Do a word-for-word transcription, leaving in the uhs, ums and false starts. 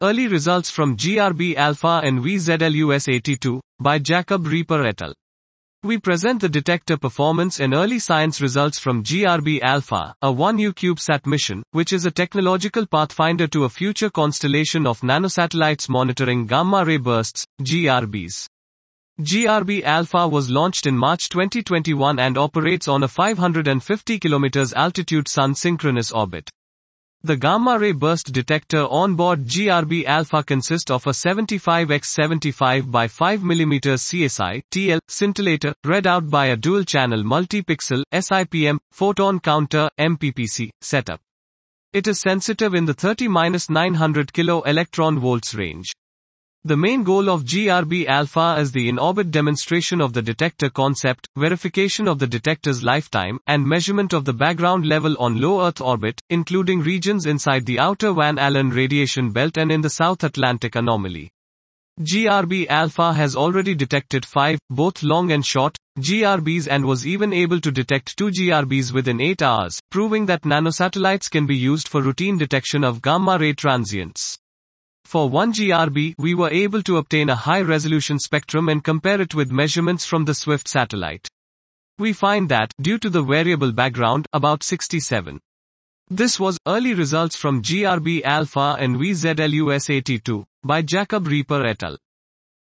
Early results from G R B alpha and V Z L U S eighty-two, by Jacob Reper et al. We present the detector performance and early science results from G R B alpha, a one U CubeSat mission, which is a technological pathfinder to a future constellation of nanosatellites monitoring gamma-ray bursts, G R Bs. G R B alpha was launched in March twenty twenty-one and operates on a five hundred fifty kilometers altitude Sun-synchronous orbit. The gamma-ray burst detector on board G R B alpha consists of a seventy-five by seventy-five by five millimeter C S I T L scintillator, read out by a dual-channel multi-pixel S I P M photon counter M P P C setup. It is sensitive in the thirty to nine hundred kilo electron volts range. The main goal of G R B alpha is the in-orbit demonstration of the detector concept, verification of the detector's lifetime, and measurement of the background level on low Earth orbit, including regions inside the outer Van Allen radiation belt and in the South Atlantic anomaly. G R B alpha has already detected five, both long and short, G R Bs and was even able to detect two G R Bs within eight hours, proving that nanosatellites can be used for routine detection of gamma-ray transients. For one G R B, we were able to obtain a high-resolution spectrum and compare it with measurements from the SWIFT satellite. We find that, due to the variable background, about sixty-seven. This was early results from G R B alpha and V Z L U S eighty-two, by Jacob Reper et al.